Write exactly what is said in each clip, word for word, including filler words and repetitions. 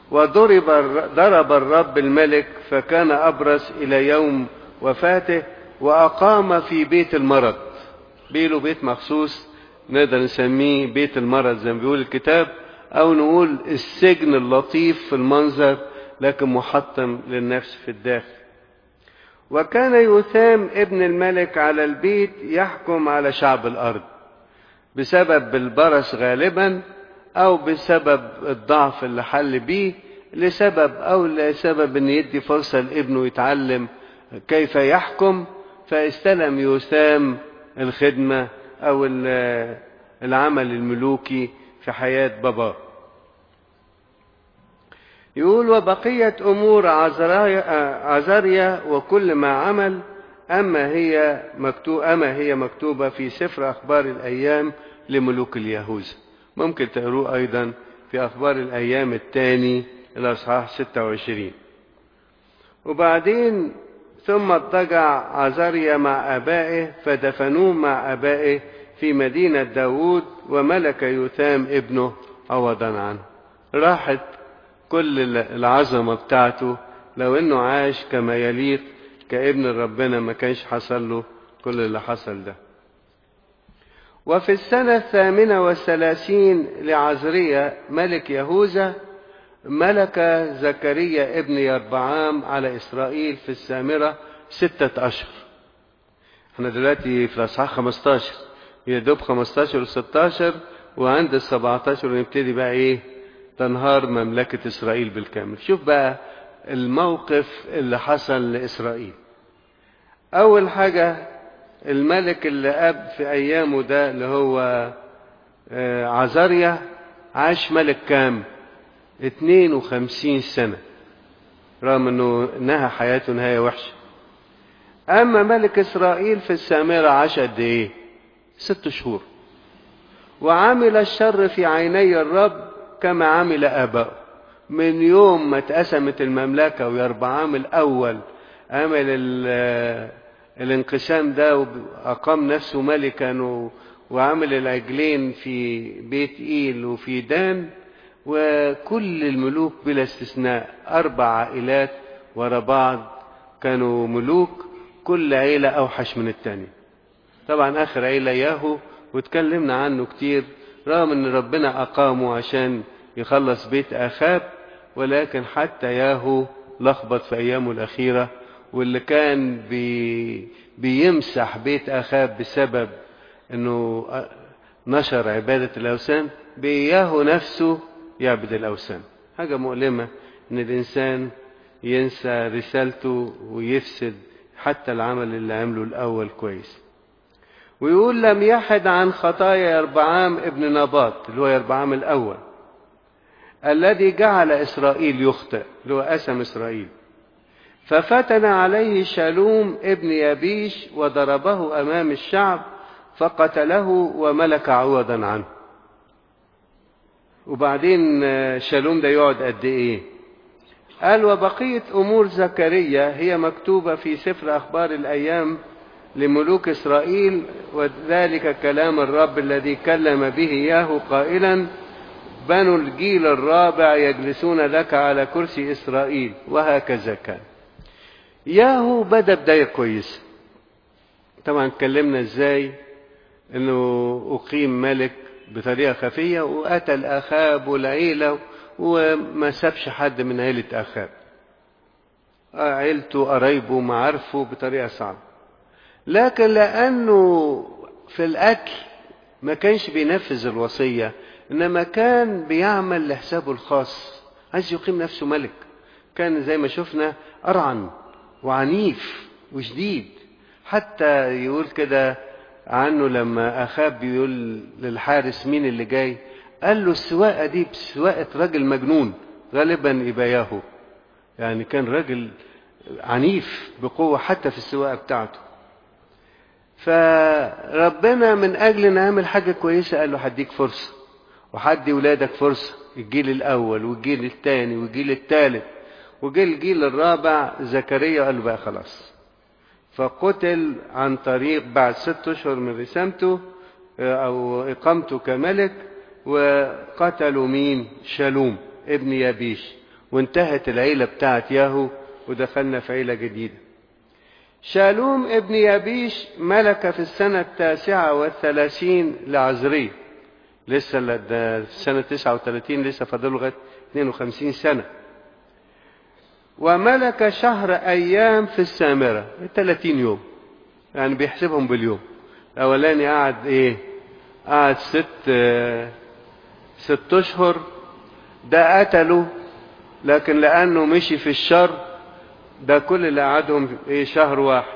وضرب ضرب الرب الملك فكان أبرص إلى يوم وفاته، وأقام في بيت المرض. بيله بيت مخصوص نقدر نسميه بيت المرض زي ما بيقول الكتاب، أو نقول السجن اللطيف في المنظر لكن محطم للنفس في الداخل. وكان يثام ابن الملك على البيت يحكم على شعب الأرض بسبب البرص غالبا، أو بسبب الضعف اللي حل بيه، لسبب أو لسبب أن يدي فرصة لابنه يتعلم كيف يحكم. فاستلم يثام الخدمة أو العمل الملوكي في حياة باباه. يقول: وبقية أمور عزريا وكل ما عمل أما هي مكتوبة أما هي مكتوبة في سفر أخبار الأيام لملوك اليهوذا. ممكن تقروه أيضا في أخبار الأيام الثاني الأصحاح ستة وعشرين. وبعدين ثم اضطجع عزريا مع آبائه فدفنوه مع آبائه في مدينة داود، وملك يثام ابنه عوضا عنه. راحت كل العظمة بتاعته، لو انه عاش كما يليق كابن ربنا ما كانش حصل له كل اللي حصل ده. وفي السنة الثامنة والثلاثين لعزريا ملك يهوذا ملك زكريا ابن يربعام على إسرائيل في السامرة ستة أشهر. احنا دلوقتي في الأصحاح خمستاشر، يدوب خمستاشر وستاشر، وعند السبعتاشر نبتدي بقى ايه؟ تنهار مملكة إسرائيل بالكامل. شوف بقى الموقف اللي حصل لإسرائيل. أول حاجة الملك اللي أب في أيامه ده اللي هو عزريا عاش ملك كام؟ اتنين وخمسين سنة، رغم أنه نهى حياته نهاية وحشة. أما ملك إسرائيل في السامرة عاش قد إيه؟ ست شهور. وعمل الشر في عيني الرب كما عمل آباؤه. من يوم ما اتقسمت المملكة ويربعام الأول عمل الانقسام ده وأقام نفسه ملكا، وعمل العجلين في بيت إيل وفي دان، وكل الملوك بلا استثناء أربع عائلات ورا بعض كانوا ملوك، كل عيلة أوحش من التانية. طبعا آخر عيلة ياهو، واتكلمنا عنه كتير، رغم أن ربنا أقامه عشان يخلص بيت آخاب، ولكن حتى ياهو لخبط في أيامه الأخيرة. واللي كان بي بيمسح بيت آخاب بسبب أنه نشر عبادة الأوثان، بياهو نفسه يعبد الأوثان. حاجة مؤلمة أن الإنسان ينسى رسالته ويفسد حتى العمل اللي عمله الأول كويس. ويقول: لم يحد عن خطايا يربعام ابن نباط اللي هو يربعام الأول الذي جعل إسرائيل يخطئ، اللي هو قسم إسرائيل. ففتن عليه شالوم ابن يبيش وضربه أمام الشعب فقتله وملك عوضا عنه. وبعدين شالوم ده يقعد قد إيه؟ قال: وبقية أمور زكريا هي مكتوبة في سفر أخبار الأيام لملوك إسرائيل، وذلك كلام الرب الذي كلم به ياهو قائلا: بنو الجيل الرابع يجلسون لك على كرسي إسرائيل. وهكذا كان. ياهو بدأ بداية كويسة. طبعا اتكلمنا ازاي انه اقيم ملك بطريقة خفية وقتل اخاب والعيلة وما سابش حد من عيلة اخاب، عيلته قرايبه معارفه بطريقة صعبة. لكن لانه في القتل ما كانش بينفذ الوصية، انما كان بيعمل لحسابه الخاص، عايز يقيم نفسه ملك. كان زي ما شفنا أرعن وعنيف وشديد، حتى يقول كده عنه لما أخاب بيقول للحارس مين اللي جاي، قال له السواقة دي بسواقة راجل مجنون، غالبا يبقى ياهو. يعني كان راجل عنيف بقوة حتى في السواقة بتاعته. فربنا من أجل نعمل حاجة كويسة قال له هديك فرصة وحدي ولادك فرصة، الجيل الأول والجيل الثاني والجيل الثالث، وجي الجيل الرابع زكريا قال له بقى خلاص. فقتل عن طريق بعد ست أشهر من رسامته أو إقامته كملك، وقتلوا مين؟ شالوم ابن يبيش، وانتهت العيلة بتاعت ياهو ودخلنا في عيلة جديدة. شالوم ابن يابيش ملك في السنة التاسعة والثلاثين لعزرية، لسه في السنة تسعة وثلاثين، لسه فاضل لغاية اثنين وخمسين سنة. وملك شهر أيام في السامرة، ثلاثين يوم، يعني بيحسبهم باليوم. الأولاني قعد إيه؟ قعد ست ست أشهر، ده قتله، لكن لأنه مشي في الشر ده كل اللي قعدهم إيه؟ شهر واحد.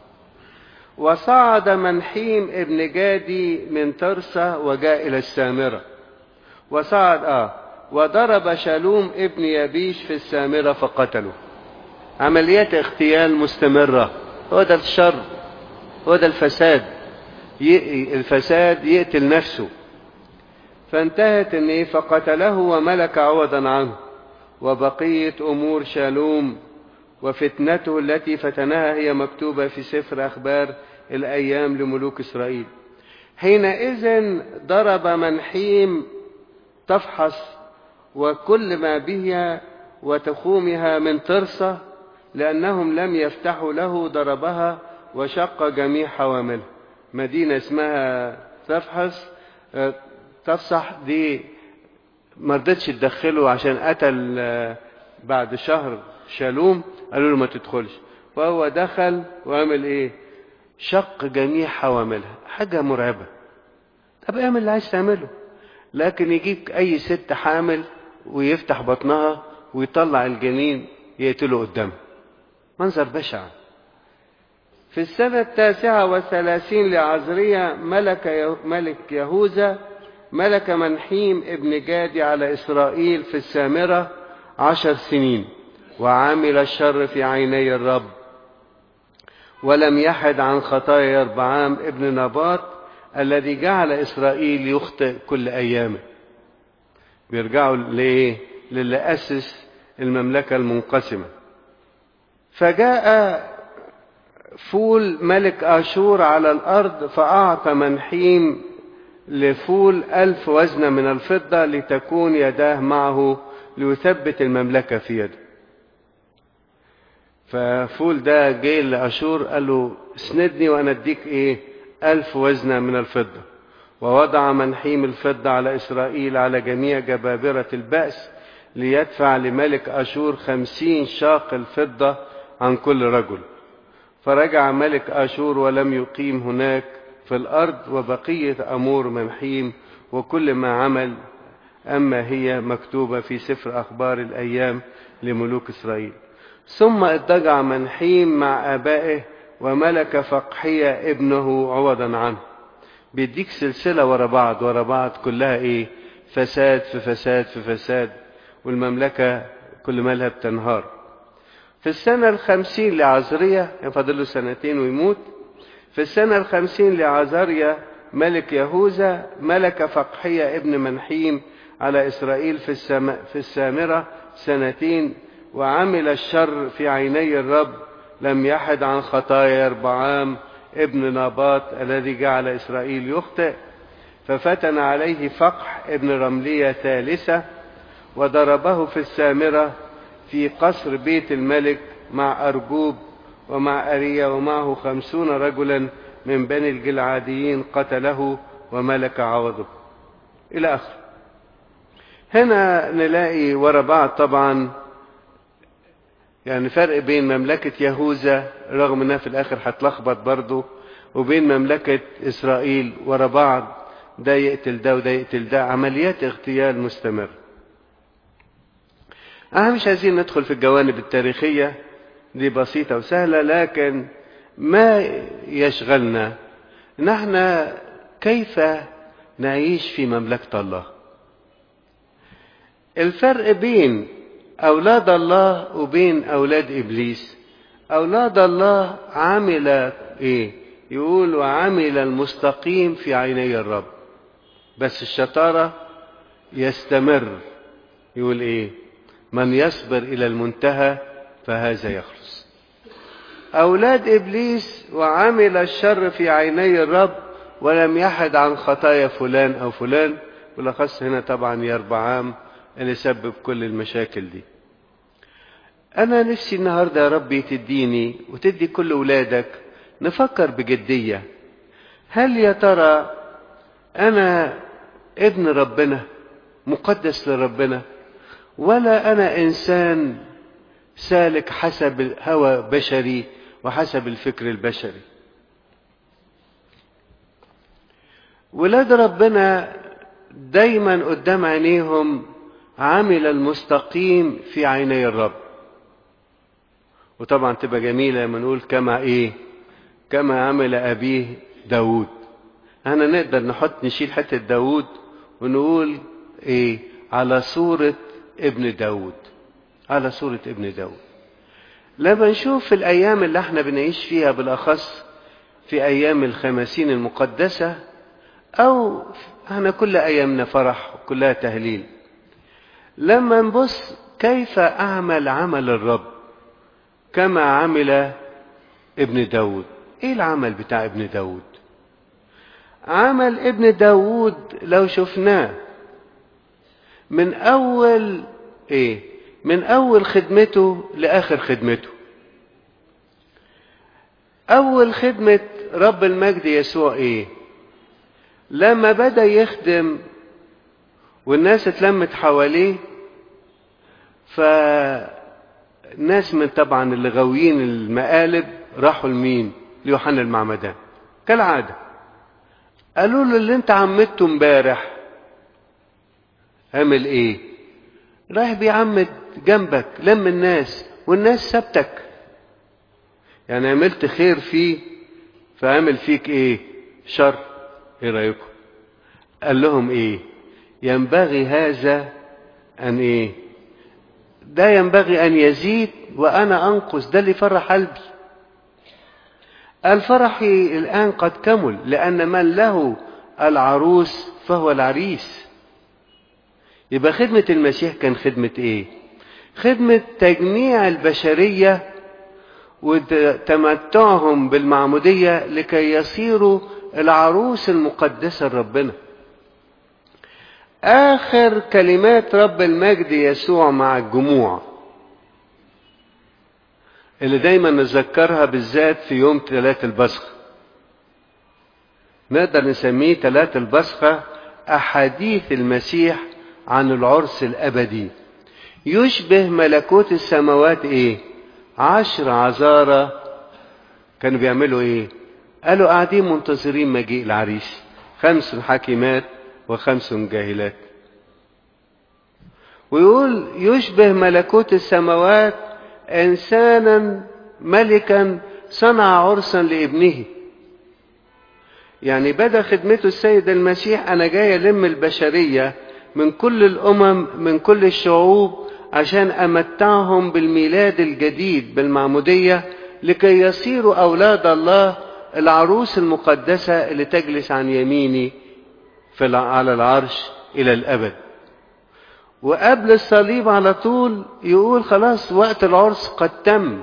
وصعد منحيم ابن جادي من ترسة وجاء إلى السامرة. وصعد آه وضرب شالوم ابن يابيش في السامرة فقتله. عمليات اغتيال مستمرة. هو ده الشر، هو ده الفساد. الفساد يقتل نفسه. فانتهت ان ايه؟ فقتله وملك عوضا عنه. وبقية امور شالوم وفتنته التي فتنها هي مكتوبة في سفر اخبار الايام لملوك اسرائيل. حينئذ ضرب منحيم تفحص وكل ما بها وتخومها من ترسة، لأنهم لم يفتحوا له، ضربها وشق جميع حواملها. مدينة اسمها تفحص تفصح دي ما رضتش تدخله عشان قتل بعد شهر شالوم، قالوا له ما تدخلش، وهو دخل وعمل ايه؟ شق جميع حواملها. حاجة مرعبة. طب اعمل اللي عايز تعمله، لكن يجيب اي ست حامل ويفتح بطنها ويطلع الجنين يقتله قدامه. منظر بشع. في السنة التاسعة والثلاثين لعزرية ملك ملك يهوذا ملك منحيم ابن جادي على إسرائيل في السامرة عشر سنين، وعمل الشر في عيني الرب، ولم يحد عن خطايا يربعام ابن نباط الذي جعل إسرائيل يخطئ كل أيامه. بيرجعوا لإيه؟ للي أسس المملكة المنقسمة. فجاء فول ملك آشور على الأرض فأعطى منحيم لفول ألف وزنة من الفضة لتكون يداه معه ليثبت المملكة في يده. ففول ده جاي لآشور قال له اسندني وأنا اديك إيه؟ ألف وزنة من الفضة. ووضع منحيم الفضة على إسرائيل على جميع جبابرة البأس ليدفع لملك آشور خمسين شاق الفضة عن كل رجل. فرجع ملك آشور ولم يقيم هناك في الأرض، وبقية أمور منحيم وكل ما عمل أما هي مكتوبة في سفر أخبار الأيام لملوك إسرائيل. ثم اضطجع منحيم مع آبائه وملك فقحية ابنه عوضا عنه. بيديك سلسلة ورا بعض ورا بعض كلها إيه؟ فساد في فساد في فساد، والمملكة كل مالها بتنهار. في السنة الخمسين لعزرية، يفضل له سنتين ويموت. في السنة الخمسين لعزرية ملك يهوذا ملك فقحية ابن منحيم على إسرائيل في, السم... في السامرة سنتين، وعمل الشر في عيني الرب، لم يحد عن خطايا يربعام ابن ناباط الذي جعل إسرائيل يخطئ. ففتن عليه فقح ابن رملية ثالثة وضربه في السامرة في قصر بيت الملك مع أرجوب ومع أريا ومعه خمسون رجلا من بني الجلعاديين، قتله وملك عوضه إلى آخر. هنا نلاقي ورا بعض طبعا يعني فرق بين مملكة يهوذا رغم انها في الاخر هتلخبط برضه، وبين مملكة اسرائيل ورا بعض، ده يقتل ده وده يقتل ده، عمليات اغتيال مستمر. احنا مش عايزين ندخل في الجوانب التاريخية دي، بسيطة وسهلة، لكن ما يشغلنا نحن كيف نعيش في مملكة الله. الفرق بين أولاد الله وبين أولاد إبليس، أولاد الله عمل إيه؟ يقول وعمل المستقيم في عيني الرب، بس الشطارة يستمر. يقول إيه؟ من يصبر إلى المنتهى فهذا يخلص. أولاد إبليس وعمل الشر في عيني الرب ولم يحد عن خطايا فلان أو فلان، ولخص هنا طبعا يربعام اللي سبب كل المشاكل دي. أنا نفسي النهاردة يا ربي تديني وتدي كل ولادك نفكر بجدية. هل يا ترى أنا ابن ربنا مقدس لربنا، ولا أنا إنسان سالك حسب الهوى بشري وحسب الفكر البشري؟ ولاد ربنا دايما قدام عينيهم عامل المستقيم في عيني الرب. وطبعا تبقى جميلة لما نقول كما ايه كما عمل أبيه داود. احنا نقدر نحط نشيل حتة داود ونقول ايه على صورة ابن داود، على صورة ابن داود. لما نشوف في الأيام اللي احنا بنعيش فيها، بالأخص في أيام الخمسين المقدسة، أو احنا كل أيامنا فرح وكلها تهليل، لما نبص كيف أعمل عمل الرب كما عمل ابن داود. ايه العمل بتاع ابن داود؟ عمل ابن داود لو شفناه من أول ايه من أول خدمته لآخر خدمته. أول خدمة رب المجد يسوع ايه؟ لما بدأ يخدم والناس اتلمت حواليه، فالناس من طبعا اللي غاويين المقالب راحوا لمين؟ ليوحنا المعمدان كالعادة. قالوا له اللي انت عمدته امبارح عمل ايه؟ رايح بيعمد جنبك لم الناس والناس سابتك، يعني عملت خير فيه فعمل فيك ايه؟ شر. ايه رأيكم؟ قال لهم ايه؟ ينبغي هذا ان ايه ده ينبغي ان يزيد وانا انقص. ده اللي فرح قلبي. الفرح الان قد كمل، لان من له العروس فهو العريس. يبقى خدمة المسيح كان خدمة ايه؟ خدمة تجميع البشرية وتمتعهم بالمعمودية لكي يصيروا العروس المقدسة لربنا. آخر كلمات رب المجد يسوع مع الجموع اللي دايما نذكرها بالذات في يوم ثلاث البصخة، نقدر نسميه ثلاث البصخة أحاديث المسيح عن العرس الأبدي. يشبه ملكوت السماوات ايه؟ عشر عذارى كانوا بيعملوا ايه؟ قالوا قاعدين منتظرين مجيء العريس، خمس حكيمات وخمس جاهلات. ويقول يشبه ملكوت السماوات إنسانا ملكا صنع عرسا لابنه. يعني بدأ خدمته السيد المسيح أنا جاي ألم البشرية من كل الأمم من كل الشعوب عشان أمتعهم بالميلاد الجديد بالمعمودية لكي يصيروا أولاد الله العروس المقدسة اللي تجلس عن يميني في على العرش إلى الأبد. وقبل الصليب على طول يقول خلاص وقت العرس قد تم.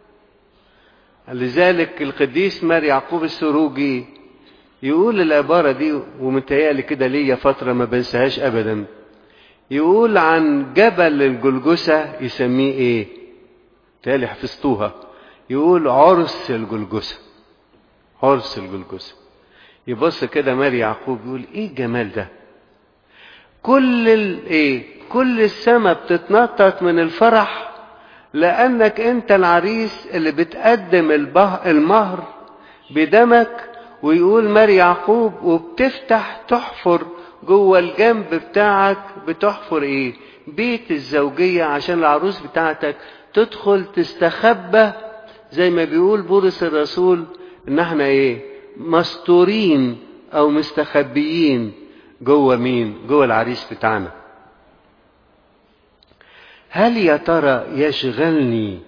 لذلك القديس مار يعقوب السروجي يقول العبارة دي، ومتهيألي كده ليا فترة ما بنساهاش أبدا. يقول عن جبل الجلجسة يسميه إيه؟ تالي حفظتوها. يقول عرس الجلجسة، عرس الجلجسة. يبص كده مار يعقوب يقول إيه الجمال ده؟ كل الايه كل السماء بتتنطط من الفرح لانك انت العريس اللي بتقدم المهر بدمك. ويقول مار يعقوب وبتفتح تحفر جوه الجنب بتاعك، بتحفر ايه؟ بيت الزوجية عشان العروس بتاعتك تدخل تستخبى، زي ما بيقول بولس الرسول ان احنا ايه مستورين او مستخبيين جوه مين؟ جوه العريس بتاعنا. هل يا ترى يشغلني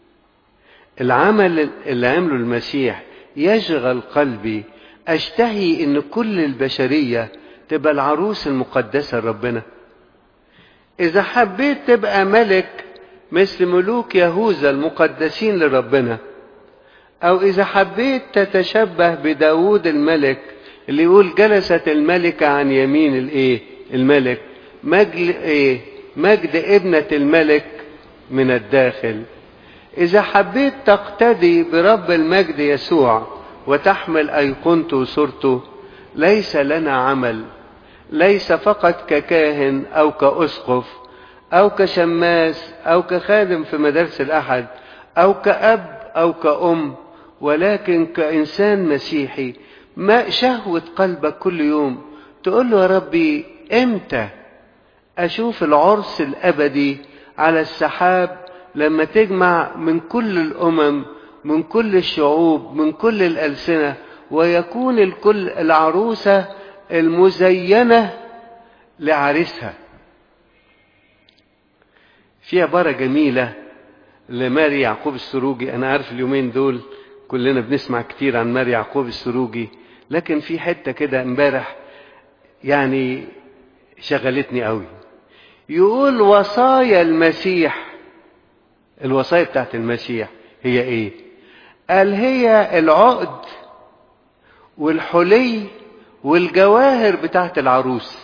العمل اللي عمله المسيح يشغل قلبي اشتهي ان كل البشرية تبقى العروس المقدسة لربنا؟ اذا حبيت تبقى ملك مثل ملوك يهوذا المقدسين لربنا، او اذا حبيت تتشبه بداود الملك اللي يقول جلست الملكة عن يمين الايه الملك، مجد ايه مجد ابنة الملك من الداخل إذا حبيت تقتدي برب المجد يسوع وتحمل أيقونته وصورته، ليس لنا عمل، ليس فقط ككاهن أو كأسقف أو كشماس أو كخادم في مدارس الأحد أو كأب أو كأم، ولكن كإنسان مسيحي. ما شهوة قلبك كل يوم تقول له يا ربي إمتى أشوف العرس الأبدي على السحاب، لما تجمع من كل الأمم، من كل الشعوب، من كل الألسنة، ويكون الكل العروسة المزينة لعريسها. في عبارة جميلة لماري يعقوب السروجي. أنا عارف اليومين دول كلنا بنسمع كتير عن ماري يعقوب السروجي، لكن في حتة كده امبارح يعني شغلتني قوي. يقول وصايا المسيح، الوصايا بتاعت المسيح هي ايه؟ قال هي العقد والحلي والجواهر بتاعت العروس.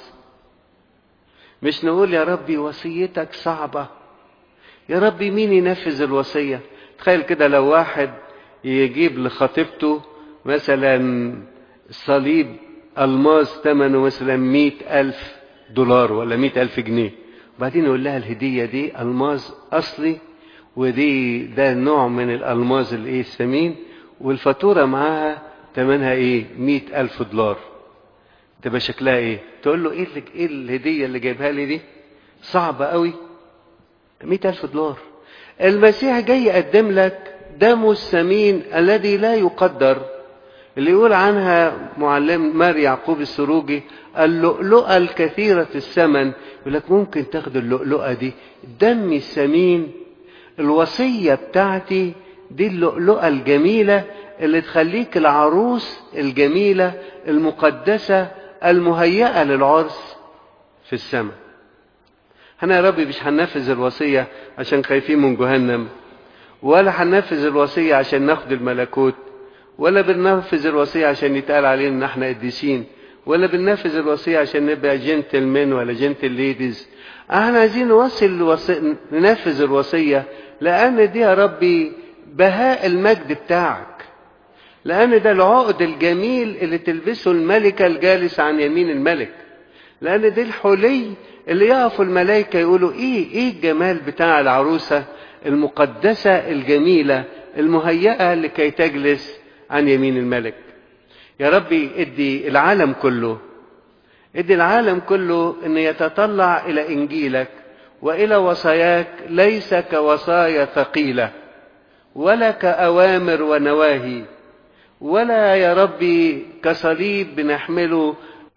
مش نقول يا ربي وصيتك صعبة، يا ربي مين ينفذ الوصية؟ تخيل كده لو واحد يجيب لخطيبته مثلا صليب ألماس ثمنه مثلا مئة ألف دولار ولا مئة ألف جنيه، وبعدين يقول لها الهدية دي ألماس أصلي، ودي ده نوع من الألماس الايه الثمين، والفاتورة معاها ثمنها ايه؟ مئة ألف دولار. تبقى شكلها ايه؟ تقول له ايه اللي ايه الهدية اللي جايبها لي دي؟ صعبة قوي، مئة ألف دولار. المسيح جاي يقدم لك دمه الثمين الذي لا يقدر، اللي يقول عنها معلم ماري يعقوب السروجي اللؤلؤة الكثيرة الثمن. يقول لك ممكن تاخد اللؤلؤة دي، دمي الثمين، الوصية بتاعتي دي اللؤلؤة الجميلة اللي تخليك العروس الجميلة المقدسة المهيئة للعرس في السماء. احنا يا ربي مش هننفذ الوصية عشان خايفين من جهنم، ولا هننفذ الوصية عشان ناخد الملكوت، ولا بننفذ الوصية عشان يتقال علينا ان احنا قديسين، ولا بننفذ الوصية عشان نبقى جنتلمن ولا جنتل ليديز. احنا عايزين نوصل الوصية، ننفذ الوصية، لان دي يا ربي بهاء المجد بتاعك، لان ده العقد الجميل اللي تلبسه الملكة الجالسة عن يمين الملك، لان دي الحلي اللي يقفوا الملائكة يقولوا ايه ايه الجمال بتاع العروسة المقدسة الجميلة المهيئة لكي تجلس عن يمين الملك. يا ربي ادي العالم كله، ادي العالم كله ان يتطلع الى انجيلك والى وصاياك، ليس كوصايا ثقيلة ولا كأوامر ونواهي، ولا يا ربي كصليب بنحمله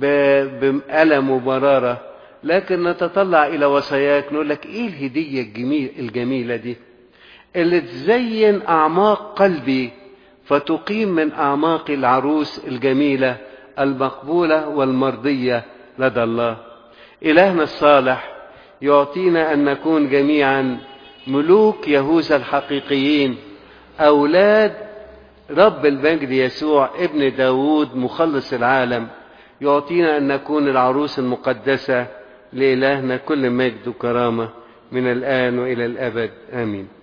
بألم ومرارة، لكن نتطلع الى وصاياك. نقول لك ايه الهدية الجميل الجميلة دي اللي تزين اعماق قلبي، فتقيم من اعماق العروس الجميلة المقبولة والمرضية لدى الله. الهنا الصالح يعطينا ان نكون جميعا ملوك يهوذا الحقيقيين، اولاد رب المجد يسوع ابن داود مخلص العالم. يعطينا ان نكون العروس المقدسة. لإلهنا كل مجد وكرامة من الآن وإلى الأبد، آمين.